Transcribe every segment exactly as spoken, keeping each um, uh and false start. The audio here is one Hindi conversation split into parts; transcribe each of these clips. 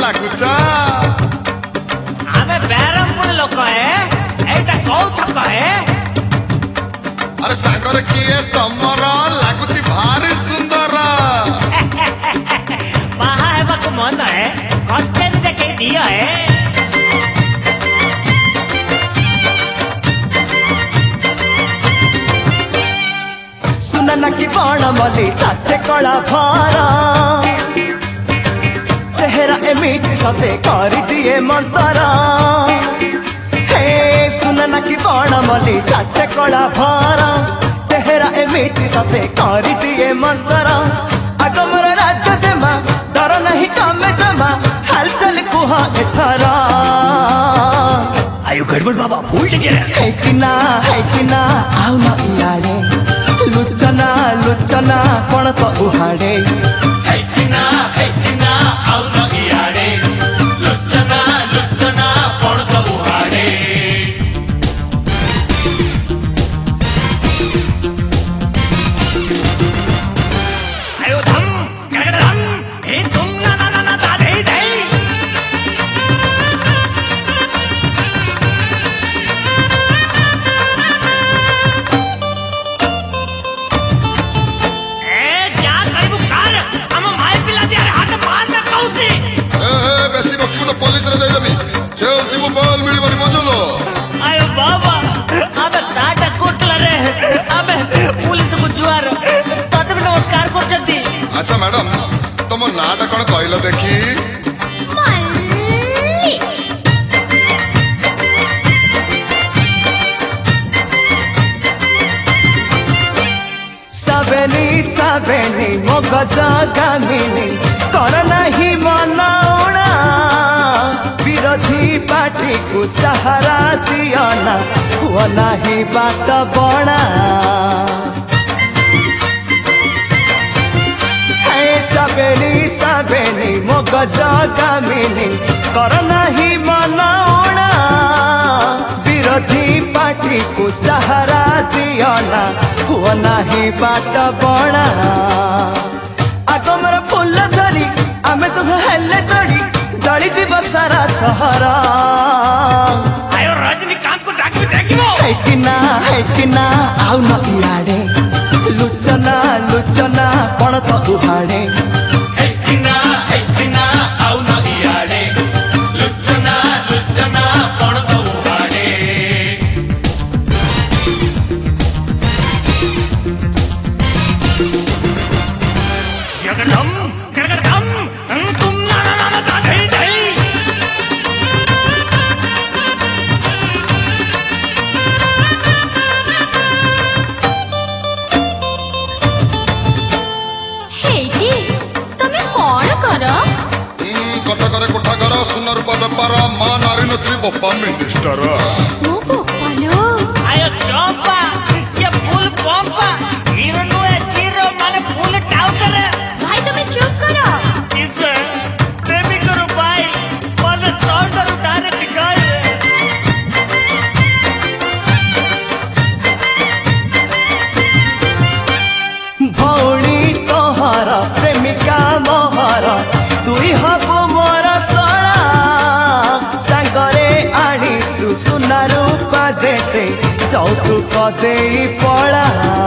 ଲାଗୁଛ? ଆମେ ବେରମପୁର ଲୋକ ହେ, ଏଇଟା କୋଉ ଛକ ହେ? ଆରେ ସାଙ୍ଗରେ କିଏ ତମର? ଲାଗୁଛି ଭାରି ସୁନ୍ଦର। ବାହା ହେବାକୁ ମନ ହେ, କଷ୍ଟେରେ ଦେଖେଇ ଦିଅ ହେ। सुना ना कि बण मली साथे कला भर चेहरा एमिति सते करी दिए मंतर। हे सुना ना कि बण मली साथे कला भर चेहरा एमिति सते करी दिए मंतर। आगमर राज्य जमा डर नहीं तमे जमा हलचल कुह एथर। आयु गड़बड़ बाबा भूल गए है कि ना है कि ना आउ न इयाडे लुचना लुचना कोण तो उहाड़े। है कि ना है कि ना आउ न इयाडे लुचना लुचना कोण तो उहाड़े। आयु धम गड़गड़ धम हे तुम ना ना ना ना दा दे दे। मोबाइल मिली बारी बचलो। आयो बाबा आबे टाटा कोटला रे आबे पुलिस को जुआर तते नमस्कार कर जती। अच्छा मैडम तुम नाटा कोन कहलो देखी? मल्ली सबेनी सबेनी मगज गामिनी कर नहीं मनाउना विरोधी पार्टी को सहारा दियना हुआ नहीं बाट बना। है सबेनी सबेनी मगज गामिनी कर नहीं मनाउना विरोधी पार्टी को सहारा दियना हुआ नहीं बाट बना। आगमर फूल झरी आमे तुम हेले चढ़ी जड़ी जीव सारा सहरा। आयो रजनीकांत को डाक भी देखियो। है कि ना है कि ना आउ न इयाडे लुचना लुचना कोण तो उहाड़े। है कि ना है कि ना आउ न इयाडे लुचना लुचना कोण तो उहाड़े। गगनम गगनम तुम ना ना ना दा दे दे। हेटी तमे कोन कर? कटकर कोठाघर सुन रूपा बेपार मां नारी नत्री बप्पा मिनिस्टर। मो गोपालो आयो चंपा ये फुल पंपा हिरनो ए जीरो माने फुल टाउटर। भाई तमे चुप करो। इसे प्रेमी करो भाई माने शोल्डर उठाने दिखाए। भौणी तोहर प्रेमिका मोहर तुई हबु मोर सला सांगरे आनिचु सुना रूपा जेते चौतुक देई पड़ा।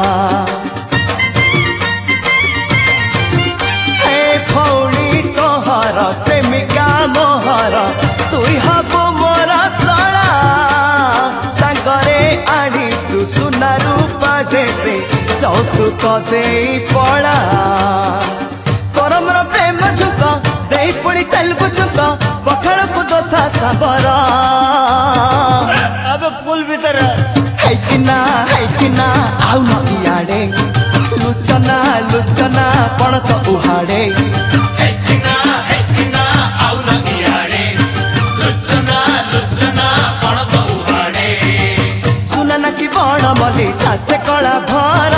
हे भौणी तोहर प्रेमिका मोहर तुई हबु मोर सला सांगरे आनिचु सुना रूपा जेते चौतुक देई पड़ा। करमर प्रेम झुक देई पुणी तेलुगु झुक पखाड़ को दोसा साबर। अब फुल भीतर है कि ना है कि ना आउ न इयाडे लुचना लुचना कोण तो उहाड़े। है कि ना है कि ना आउ न इयाडे लुचना लुचना कोण तो उहाड़े। सुना ना कि बण मली साथे कला भर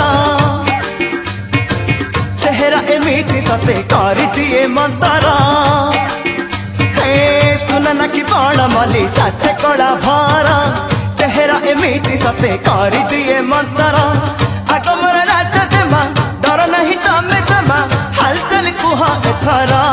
चेहरा एमिति सते करी दिए मंतर। हे सुना ना कि बण मली साथे कला भर चेहरा एमिति सते करी दिए मंतर। आगमर राज्य जमा डर नहीं तमे जमा हलचल कुह एथर।